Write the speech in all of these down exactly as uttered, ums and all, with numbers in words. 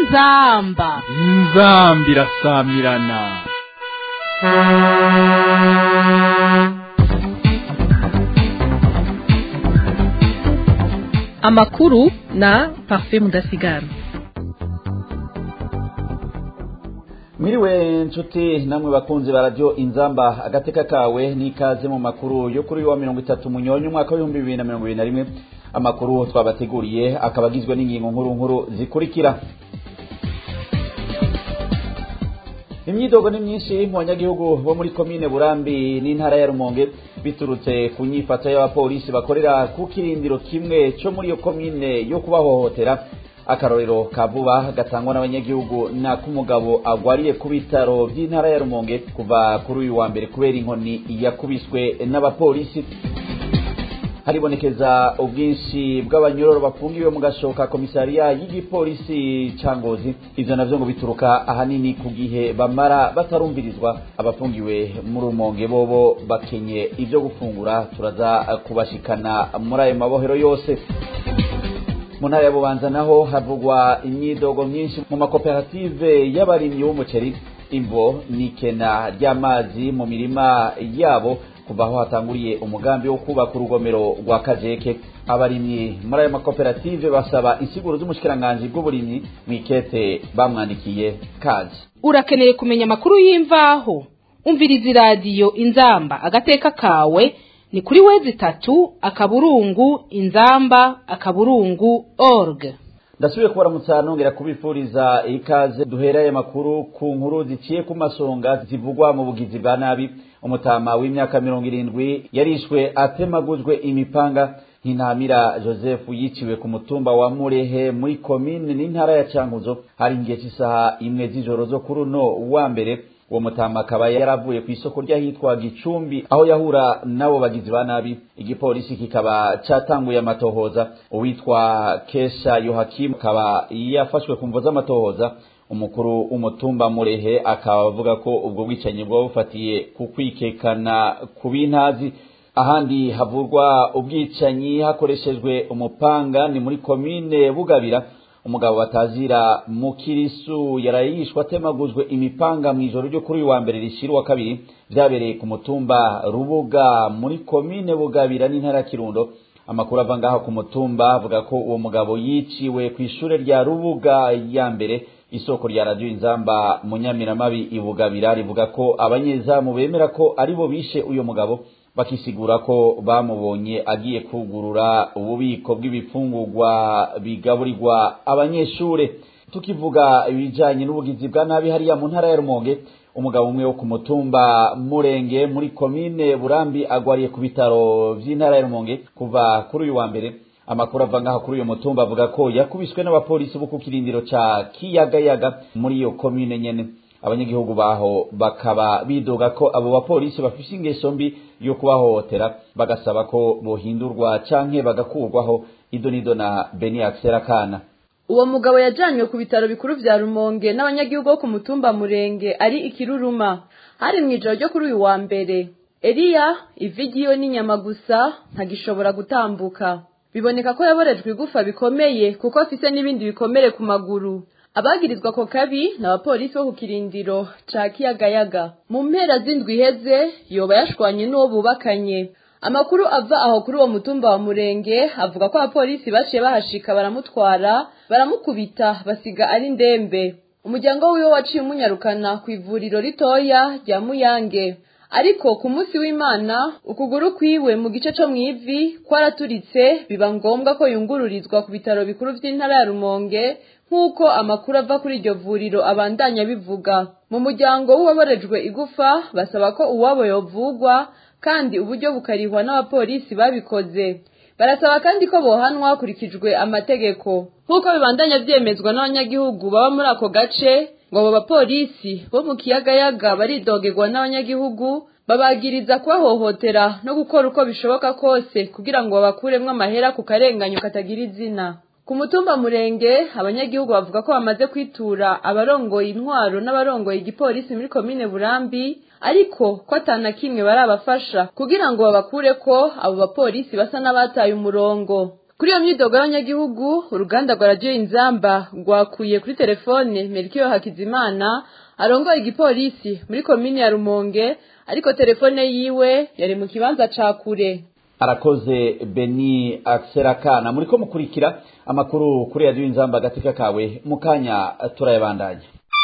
inzamba inzambi irasamirana. Amakuru na Parfait Mudasigara. Mwiriwe nshuti namwe bakunzi ba radio Inzamba agateka kawe nikaze mu makuru yo kuri wa mirongo itatu munyonyo mwaka wa bibiri na mirongo ibiri na rimwe. Amakuru twabateguriye akabagizwe n'ingingo nkuru nkuru zikurikira. Imyidogo ni myinshi mu banyagihugu bo muri komine Burambi n'intara ya Rumonge biturutse ku nyifato y'abapolisi bakorera ku kirindiro kimwe cyo muri yo komine yo kubahohotera. Akarorero kavuba gatangwa n'abanyagihugu na kumugabo agwariye ku bitaro by'intara ya Rumonge kuva kuri uyu wa mbere kubera inkoni yakubiswe n'abapolisi. Haribonekeza ubwinshi bw'abanyororo bafungiwe mu gashoka komisariya y'igipolisi Cangozi. Ivyo navyo ngo bituruka ahanini ku gihe bamara batarumvirizwa. Abafungiwe mu Rumonge bobo bakenye ivyo gufungura, turaza kubashikana muri ayo mabohero yose. Mu ntara ya Bubanza naho havugwa imyidogo myinshi mu makoperative y'abarimyi b'umuceri. Imvo nikena ry'amazi mu mirima yabo kuva aho hatanguriye umugambi wo kubaka urugomero rwa Kajeke. Abarimyi muri ayo makoperative basaba insiguro z'umushikiranganje bw'uburimyi mwikete bamwandikiye kaje. Urakeneye kumenya amakuru y'imvaho? Umviriza radio Inzamba agateka kawe ni kuri wezi tatu akaburungu inzamba akaburungu org. Ndasubiye kubaramutsa nongera kubifuriza ikaze. Duheraye makuru ku nkuru ziciye ku masonga zivugwa mu bugizi bwa nabi. Umutama w'imyaka mirongo irindwi yarishwe atemaguzwe imipanga. Ntinamira Joseph yiciwe ku mutumba wa Murehe muri komine n'intara ya Cankuzo hari ngiye cy'isaha imwe z'ijoro zo kuri no wa mbere. Uwo mutama akaba yaravuye ku isoko rya hitwa Gicumbi aho yahura nabo bagizi ba nabi. Igipolisi kikaba catanguye amatohoza. Uwitwa Kesha Yohakim akaba yafashwe kumvo z'amatohoza. Umukuru umutumba Murehe akaba avuga ko ubwo bwicanyi bwo bufatiye ku kwikekana ku bintazi. Ahandi havurwa ubwicanyi hakoreshejwe umupanga ni muri komine Bugabira. Umugabo batazira Mukirisu yarayishwa atemaguzwe imipanga mu ijoro ryo kuri wa mbere rishirwa kabiri. Byabereye ku mutumba Rubuga muri komine Bugabira n'intara Kirundo. Amakuru ava ngaho ku mutumba avuga ko uwo mugabo yiciwe ku ishure rya Rubuga ya mbere. Isoko rya radio Inzamba Munyamiramabi ibugabira rivuga ko abanyezamu bemera ko aribo bishe uyo mugabo, bakisigura ko bamubonye agiye kugurura ububiko bw'ibifungurwa bigaburirwa abanyeshure. Tukivuga ibijanye n'ubugizi bwa nabi hariya mu ntara ya Rumonge, umugabo umwe wo ku mutumba Murenge muri komine Burambi agwariye ku bitaro by'intara ya Rumonge kuva kuri uyu wa mbere. Amakuru ava ngaho kuri uyu mutumba avuga ko yakubiswe n'abapolisi bo ku kirindiro ca Kiyagayaga muri iyo komine nyene. Abanyagihugu baho bakaba bidoga ko abo bapolisi bafise ingeso mbi yo kubahohotera, bagasaba ko bohindurwa canke bagakurwaho. Idonido na Beni Akserakana. Uwo mugabo yajanywe ku bitaro bikuru vya Rumonge n'abanyagihugu bo ku mutumba Murenge ari ikiruruma. Hari mwijoro ryo kuri uyu wa mbere. Eliya ivigiyo n'inyama gusa ntagishobora gutambuka. Biboneka ko yaborejwe igufa bikomeye kuko afise n'ibindi bikomere ku maguru. Abagirizwa ko kabi n'abapolisi bo ku kirindiro ca Kiyagayaga. Mu mpera z'indwi iheze yoba yashwanye n'uwo bubakanye. Amakuru ava aho kuri uwo mutumba wa Murenge avuga ko abapolisi baciye bahashika baramutwara baramukubita basiga ari ndembe. Umuryango wiwe waciye umunyarukana ku ivuriro ritoya rya Muyange. Ariko ku munsi w'Imana ukuguru kwiwe mu gice cyo mwivi kwaraturitse biba ngombwa ko yungururizwa ku bitaro bikuru by'intara ya Rumonge nkuko amakuru ava kuri iryo vuriro abandanya bivuga. Mu muryango w'uwaborejwe igufa basaba ko uwabo yovugwa kandi uburyo bukarihwa n'abapolisi babikoze. Barasaba kandi ko bohanwa kurikijwe amategeko nkuko bibandanya byemezwa n'abanyagihugu baba muri ako gace. Ngo abo bapolisi bo mu Kiyagayaga baridogerwa n'abanyagihugu babagiriza kubahohotera no gukora uko bishoboka kose kugira ngo babakuremwe amahera ku karenganyo katagira izina. Ku mutumba Murenge abanyagihugu bavuga ko bamaze kwitura abarongoye intwaro n'abarongoye igipolisi muri komine Burambi, ariko ko atana kimwe barabafasha kugira ngo babakure ko abo bapolisi basa n'abataye umurongo. kuri iyo myidogo y'abanyagihugu uruganda rwa radiyo inzamba rwakuye kuri telefone Melchior Hakizimana arongoye igipolisi muri komini ya Rumonge, ariko telefone yiwe yari mu kibanza ca kure. Arakoze Beni Akserakana. Muriko mukurikira amakuru kuri radiyo inzamba agateka kawe, mukanya turayabandanya.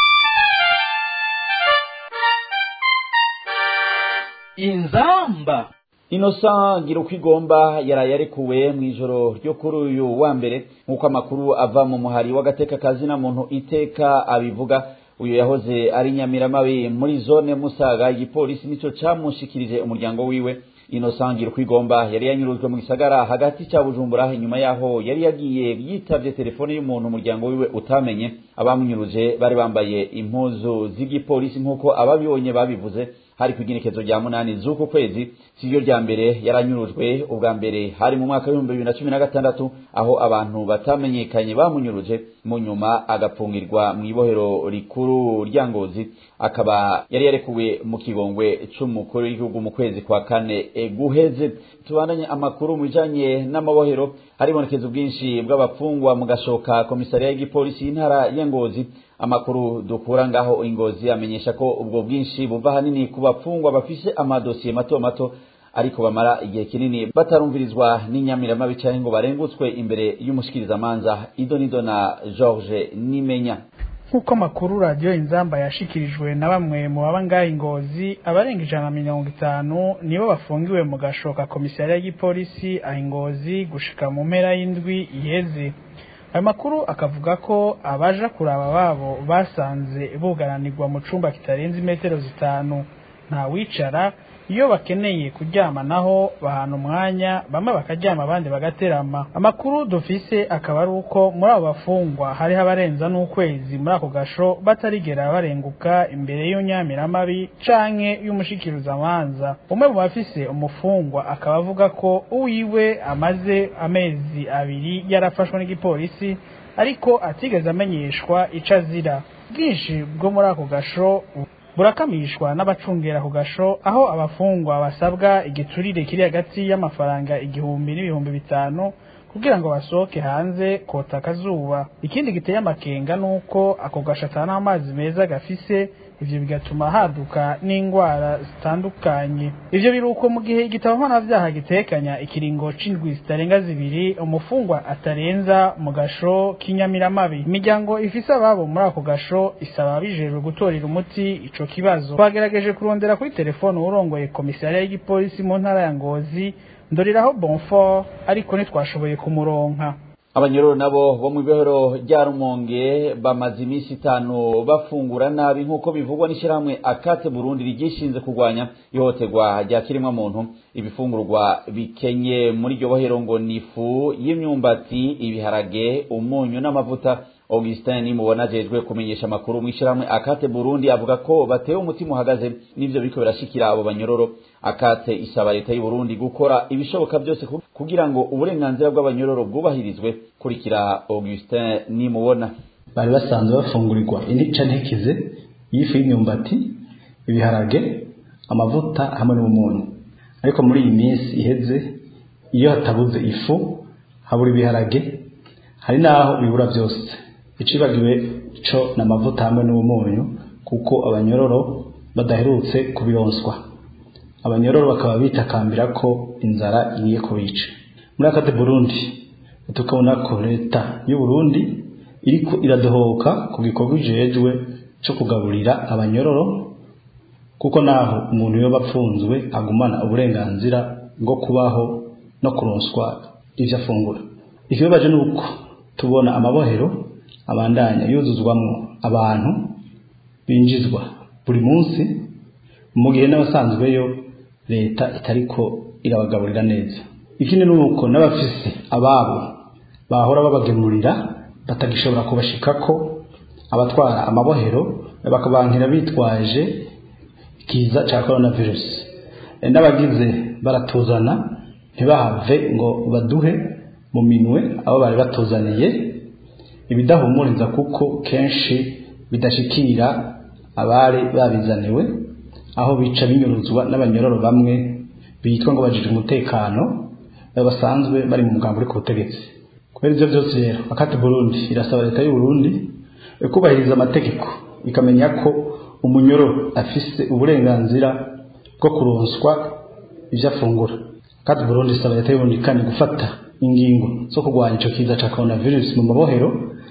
Inzamba Innocent Ngirukwigomba yarayarekuwe mwijoro ryo kuri uyu wa mbere nkuko amakuru ava mu muhari w'agateka kazi na muntu iteka abivuga. Uyu yahoze ari Nyamiramabi muri zone Musaga, igipolisi nico camushikirije umuryango wiwe. Innocent Ngirukwigomba yari yanyurujwe mu gisagara hagati cya Bujumbura, inyuma yaho yari yagiye yitavye telefone y'umuntu umuryango wiwe utamenye. Abamunyuruje bari bambaye impuzu z'igipolisi nkuko ababibonye babivuze. Hari kuginekezo rya munani z'uko kwezi, siryo rya mbere yaranyurujwe. Ubwa mbere hari mu mwaka w'ibihumbi bibiri na cumi na gatandatu aho abantu batamenyekanye bamunyuruje, mu nyuma agapfungirwa mu ibohero rikuru rya Ngozi, akaba yari yarekuwe mu kigongwe c'umukuru w'igihugu mu kwezi kwa kane guheze. Tubandanye amakuru mu bijanye n'amabohero. Haribonekeza ubwinshi bw'abapfungwa mu gashoka komisariya y'igipolisi y'intara ya Ngozi. Amakuru dukura ngaho Ingozi amenyesha ko ubwo bwinshi buva hanini ku bapfungwa bafise amadosiye mato mato ariko bamara igihe kinini batarumvirizwa n'Inyamiramabi cyangwa ngo barengutswe imbere y'umushikirizamanza. Idonido na George Nimenya. Nkuko makuru radio Inzamba yashikirijwe na bamwe mu babangaye Ingozi, abarenga ijana na mirongo itanu nibo bafungiwe mu gashoka komisariya y'igipolisi a Ingozi gushika mu mpera y'indwi iheze. Ayo makuru akavuga ko abaja kuraba babo basanze bugaranirwa mu cumba kitarenze metero zitanu, nta wicara. Iyo bakeneye kuryama naho bahana umwanya, bamwe bakaryama abandi bagaterama. Amakuru dufise akaba ari uko muri abo bafungwa hari habarenza n'ukwezi muri ako gasho batarigera barenguka imbere y'Inyamiramabi canke y'umushikiruzamanza. Umwe mu bafise umufungwa akaba avuga ko uwiwe amaze amezi abiri yarafashwe n'igipolisi ariko atigeze amenyeshwa ico azira. Bwinshi bwo muri ako gasho burakamishwa n'abacungera ku gasho, aho abafungwa basabwa igiturire kiri hagati y'amafaranga igihumbi n'ibihumbi bitanu kugira ngo basohoke hanze kota kazuba. Ikindi giteye amakenga nuko ako gasho atana amazi meza gafise, ivyo bigatuma haduka n'ingwara zitandukanye. Ivyo biruko mu gihe igitabo mpanavyaha gitekanya ikiringo c'indwi zitarenga zibiri umufungwa atarenza mu gasho k'Inyamiramabi. Imiryango ifise ababo muri ako gasho isaba bijejwe gutorera umuti ico kibazo. Twagerageje kurondera kuri telefone urongoye komisariya y'igipolisi mu ntara ya Ngozi, Ndoriraho Bonfort, ariko ntitwashoboye kumuronka. Abanyororo nabo bo mu bihoro rya Rumonge bamaze iminsi itanu bafungura nabi nkuko bivugwa n'ishiramwe Akate Burundi rigishinze kugwanya ihohoterwa rya kiremwa muntu. Ibifungurwa bikenye muri iryo bohero ngo nifu y'imyumbati, ibiharage, umunyu n'amavuta. Augustin Nimubona jejwe kumenyesha makuru mu ishiramwe Akate Burundi avuga ko batewe umutima uhagaze n'ivyo biko birashikira abo banyororo. Akate isaba leta y'u Burundi gukora ibishoboka byose kugira ngo uburenganzira bw'abanyororo bwubahirizwe. Kurikira Augustin Nimubona. Bari basanzwe bafungurirwa intica ntekize y'ifu y'imyumbati, ibiharage, amavuta hamwe n'umunyu, ariko muri iyi minsi iheze iyo hatabuze ifu habura ibiharage, hari naho bibura byose. Icibagiwe co n'amavuta hamwe n'umunyu kuko abanyororo badaherutse kubironswa. Abanyororo bakaba bitakambira ko inzara igiye kubica. Muri Akate Burundi tukabona ko leta y'u Burundi iriko iradohoka ku gikorwa ijejwe cyo kugaburira abanyororo, kuko naho umuntu yo bapfunzwe agumana uburenganzira bwo kubaho no kuronswa ivyo afungura. Ikibabaje nuko tubona amabohero abandanya yuzuzwamwo abantu binjizwa buri munsi, mu gihe n'abasanzweyo leta itariko irabagaburira neza. Ikindi nuko n'abafise ababo bahora babagemurira batagishobora kubashikako, abatwara amabohero bakabankira bitwaje ikiza ca coronavirus. N'abagize baratuzana ntibahave ngo baduhe mu minwe abo bari batuzaniye ibidahumuriza, kuko kenshi bidashikira abari babizaniwe, aho bica binyuruzwa n'abanyororo bamwe bitwa ngo bajije umutekano basanzwe bari mu mugambi uri ku butegetsi. Kubera ivyo vyose rero akati Burundi irasaba leta y'u Burundi kubahiriza amategeko ikamenya ko umunyoro afise uburenganzira bwo kuronswa ivyo afungura. Akati Burundi isaba leta y'u Burundi kandi gufata ingingo zo kurwanya ico kiza ca coronavirus mu mabohero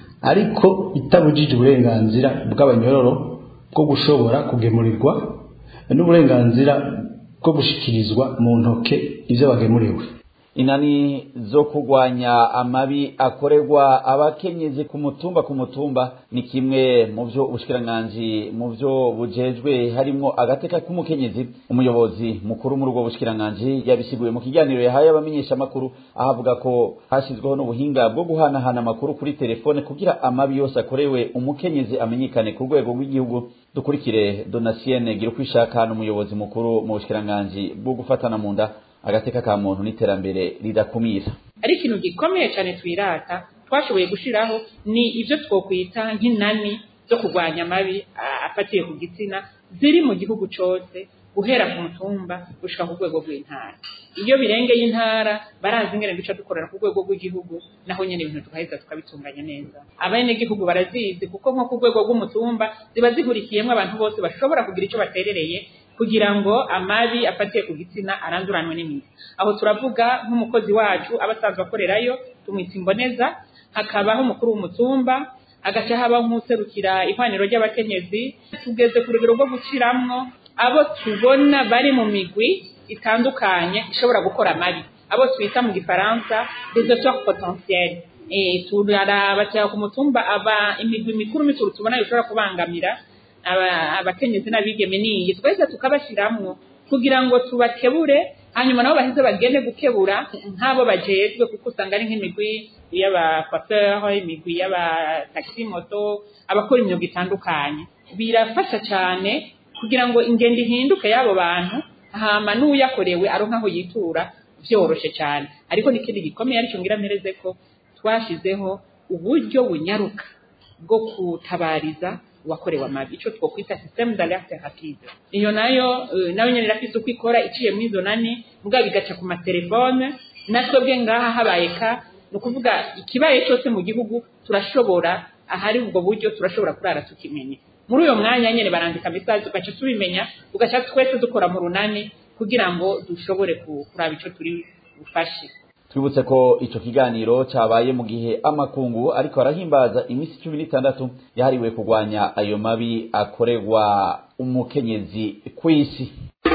ariko itabujije uburenganzira bw'abanyororo bwo gushobora kugemurirwa n'uburenganzira bwo gushikirizwa mu ntoke ivyo bagemuriwe. Inani zo kugwanya amabi akorerwa abakenyezi ku mutumba ku mutumba ni kimwe mu byo ubushikiranganje mu byo bujejwe harimo agateka k'umukenyezi. Umuyobozi mukuru muri ubwo bushikiranganje yabisiguye mu kiganiro yahaye abamenyesha makuru ahavuga ko hashyizweho n'ubuhinga bwo guhanahana amakuru kuri telefone kugira amabi yose akorewe umukenyezi amenyekane ku rwego rw'igihugu. Dukurikire Donatienne Girukwishaka n'umuyobozi mukuru mu bushikiranganje bwo gufatana mu nda agateka ka muntu n'iterambere ridakumira. Ari ikintu gikomeye cyane twirata twashoboye gushiraho ni ivyo twokwita nk'inani zo kurwanya amabi afatiye ku gitsina ziri mu gihugu cose guhera ku mutumba gushika ku rwego rw'intara. Iyo birengeye intara barazi ngene duca dukorera ku rwego rw'igihugu naho nyene ibintu tukaheza tukabitunganya neza. Abene gihugu barazizi kuko nko ku rwego rw'umutumba ziba zihurikiyemwe abantu bose bashobora kugira ico baterereye kugira ngo amabi afatiye ku gitsina aranduranwe n'imizi. Aho turavuga nk'umukozi wacu abasanzwe akorerayo tumwita imboneza, hakabaho umukuru w'umutumba, agaca haba nk'userukira ihwaniro ry'abakenyezi. Tugeze ku rugero rwo guciramwo abo tubona bari mu migwi itandukanye ishobora gukora amabi, abo twita mu gifaransa des auteurs potentiels. Eh turaraba cyangwa ku mutumba aba imigwi mikuru mikuru tubona ishobora kubangamira abakenyezi n'abigeme niyi twese tukabashiramwo kugira ngo tubakebure, hanyuma nabo baheze bagende gukebura nk'abo bajejwe, kuko usanga ari nk'imigwi y'abacoiffeur, imigwi y'abataxi moto, abakora imyuga itandukanye. Birafasha cyane kugira ngo ingendo ihinduke y'abo bantu, hama n'uyakorewe aronka aho yitura vyoroshe cyane. Ariko n'ikindi gikomeye ari cyo ngira mpereze ko twashizeho uburyo bunyaruka bwo kutabariza wakorewa amabi, ico twokwita système d'alerte rapide. Iyo nayo uh, nayo nyene rafise uko ikora iciye mu izo nani muga bigaca ku matelefone natwebwe ngaha habayeka no kuvuga ikibaye cyose mu gihugu turashobora ahari ubwo buryo turashobora kurara tukimenye. Muri uyo mwanya nyene barandika message ugaca tubimenya ugaca twese dukora mu runani kugira ngo dushobore kuraba ico turi bufashe. Twibutse ko ico kiganiro cyabaye mu gihe amakungu ariko arahimbaza imisi cumi n'itandatu yahariwe kurwanya ayo mabi akorerwa umukenyezi kw'isi.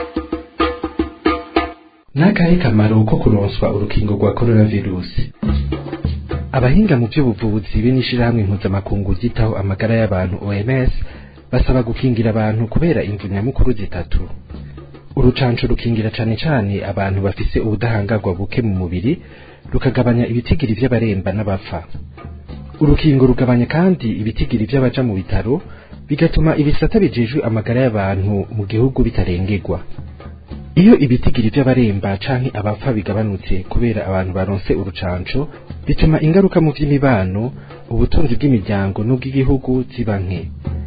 Nakahe kamaro ko kuronswa urukingo rwa coronavirus? Abahinga mu by'ubuvuzi b'inishirahamwe mpuzamakungu zitaho amagara y'abantu O M S basaba gukingira abantu kubera imvu nyamukuru zitatu. Urucanco rukingira cane cane abantu bafise ubudahangarwa buke mu mubiri, rukagabanya ibitigiri vy'abaremba n'abapfa. Urukingo rugabanya kandi ibitigiri vy'abaja mu bitaro, bigatuma ibisata bijejwe amagara y'abantu mu gihugu bitarengerwa. Iyo ibitigiri vy'abaremba canke abapfa bigabanutse kubera abantu baronse urucanco, bituma ingaruka mu vy'imibano, ubutunzi bw'imiryango n'ubw'igihugu ziba nke.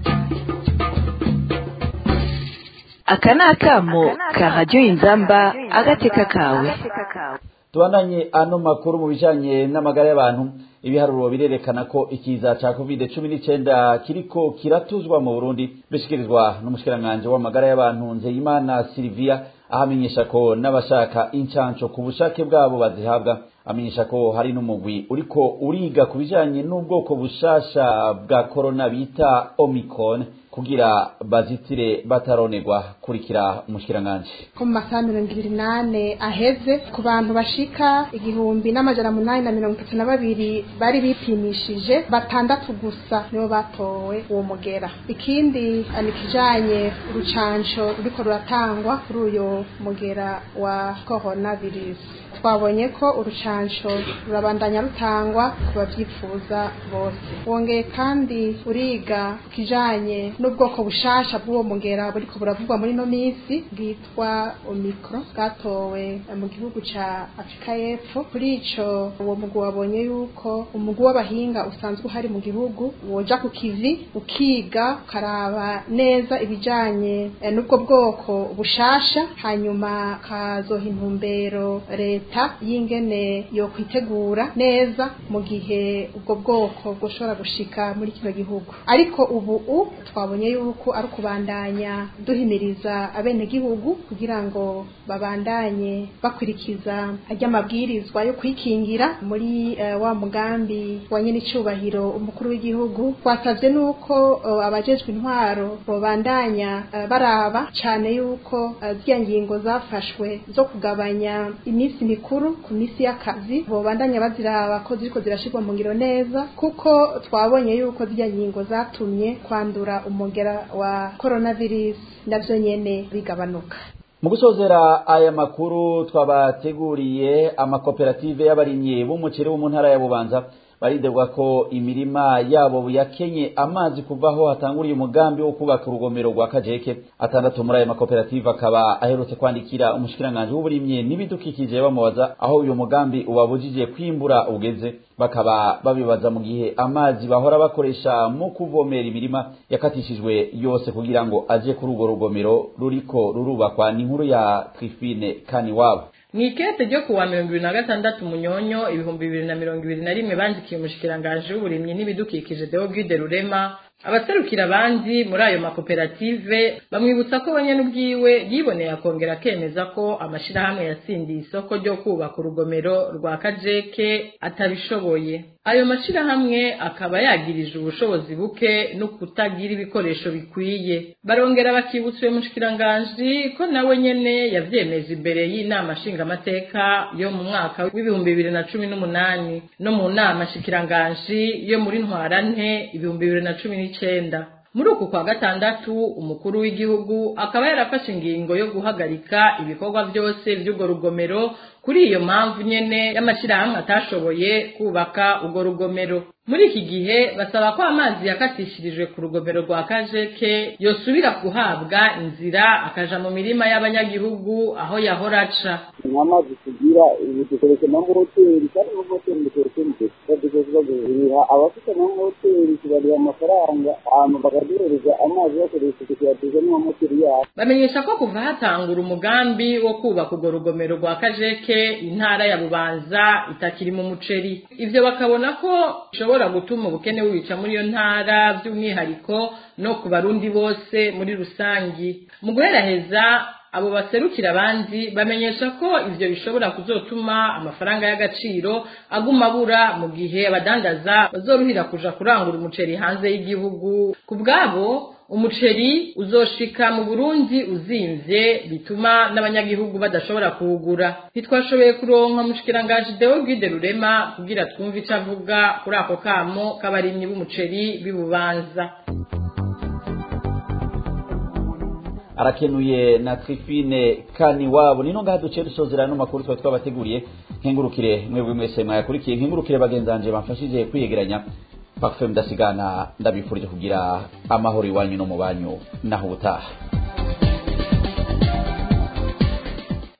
Akana akamo ka Radio Inzamba agateka kawe. Tuandanye ano makuru mu bijanye n'amagara y'abantu. Ibiharuro birerekana ko ikiza ca covid cumi n'icenda kiriko kiratuzwa mu Burundi, bishikirizwa n'umushikiranganje w'amagara y'abantu Nzeyimana Silvia, ahamenyesha ko n'abashaka incanco ku bushake bwabo bazihabwa. Amenyesha ko hari n'umugwi uriko uriga ku bijanye n'ubwoko bushasha bwa corona bita Omicron kugira bazitire bataronegwa. Kurikira umushikiranganje. Ku masaha mirongo ibiri nane aheze ku bantu bashika igihumbi n'amajana munani na mirongo itatu na babiri bari bipimishije, batandatu gusa nibo batowe uwo mugera. Ikindi anikijanye urucanco ruriko ruratangwa kuri uyo mugera wa coronavirus. Twabonye ko urucanco rurabandanya rutangwa ku bavyifuza bose. Wongeye kandi uriga kijanye n'ubwoko bushasha bw'uwo mugera buriko buravugwa muri no minsi bwitwa Omicron bwatowe mu gihugu ca Afrika y'Epfo. Kuri ico uwo mugwi wabonye yuko umugwi w'abahinga usanzwe uhari mu gihugu woja ku kivi ukiga ukaraba neza ibijanye n'ubwo bwoko bushasha, hanyuma kazoha intumbero leta y'ingene yo kwitegura neza mu gihe ubwo bwoko bwoshobora gushika muri kino gihugu. Ariko ubu u twabonye yuko ari kubandanya duhimiriza abene gihugu kugira ngo babandanye bakwirikiza ajya mabwirizwa yo kwikingira muri uh, wa mugambi wa nyine icubahiro umukuru w'igihugu. Twasavye nuko uh, abajejwe intwaro bobandanya uh, baraba cyane yuko uh, zya ngingo zafashwe zo kugabanya iminsi mikuru ku minsi y'akazi bobandanya baziraba ko ziriko zirashirwa mu ngiro neza, kuko twabonye yuko zya ngingo zatumye kwandura umugera wa coronavirus navyo nyene bigabanuka. Mu gusozera aya makuru twabateguriye, amakoperative y'abarimyi b'umuceri wo mu ntara ya Bubanza baridebwa ko imirima yabo yakenye amazi kuvaho hatanguriye umugambi wo kubaka urugomero rwa Kajeke. Atandatu muri aya makoperative akaba aherutse kwandikira umushikiranganje w'uburimyi n'ibidukikije bamubaza aho uyu mugambi ubabujije kwimbura ugeze, bakaba babibaza mu gihe amazi bahora bakoresha mu kuvomera imirima yakatishijwe yose kugira ngo aje kuri urwo rugomero ruriko rurubakwa. Ni inkuru ya Trifine Kaniwabo. Mwikete ryo kuwa mirongo ibiri na gatandatu Munyonyo ibihumbi bibiri na mirongo ibiri na rimwe bandikiye umushikiranganje w'uburimyi n'ibidukikije Deogide Rurema abaserukira abandi muri ayo makoperative bamwibutsa ko banye n'ubwiwe yiboneye akongera kemeza ko amashirahamwe yatsindiye isoko ryo kubaka urugomero rwa Kajeke atabishoboye. Ayo mashirahamwe akaba yagirije ubushobozi buke no kutagira ibikoresho bikwiye. Barongera bakibutswe mushikiranganje ko nawe nyene yavyemeje imbere y'inama nshinga amateka yo mu mwaka w'ibihumbi bibiri na cumi n'umunani no mu nama shikiranganje yo muri ntwarante ibihumbi bibiri na cumi n'icenda. Muri uku kwa gatandatu umukuru w'igihugu akaba yarafashe ingingo yo guhagarika ibikorwa byose by'ugo rugomero. Kuri iyo mpamvu nyene y'amashirahamwe atashoboye kubaka ugo rugomero. Muri iki gihe basaba ko amazi yakatishirijwe ku rugomero rwa Kajeke yosubira kuhabwa inzira akaja mu mirima y'abanyagihugu aho yahora aca. Amazi kugira ibikoresho na hoteli kandi mu hoteli ndetse ndetse abafite na hoteli kibari amafaranga ama bagadireza amazi yakoresha kuyateza mu moteri yabo. Bamenyesha ko kuva hatangura umugambi wo kubaka ugo rugomero rwa Kajeke intara ya Bubanza itakiri mu muceri. Ivyo bakabona ko bishobora gutuma ubukene wica muri iyo ntara by'umwihariko no ku barundi bose muri rusangi. Mu guheraheza abo baserukira abandi bamenyesha ko ivyo bishobora kuzotuma amafaranga y'agaciro aguma bura mu gihe abadandaza bazoruhira kuja kurangura umuceri hanze y'igihugu. Kubwabo umuceri uzoshika mu Burundi uzimvye bituma n'abanyagihugu badashobora kuwugura. Ntitwashoboye kuronka mushikiranganje Deogide Rurema kugira twumve ico avuga kuri ako kamo k'abarimyi b'umuceri bibubanza. Arakenuye na Trifine Kaniwabo. Nino ngaha duce dusozera no makuru twa twabateguriye. Nkengurukire mwebwe mwese mwayakurikiye, nkengurukire bagenzanje bamfashije kwiyegeranya. Parfait Mudasigana ndabifurije kugira amahoro iwanyu no mu banyu naho ubutaha.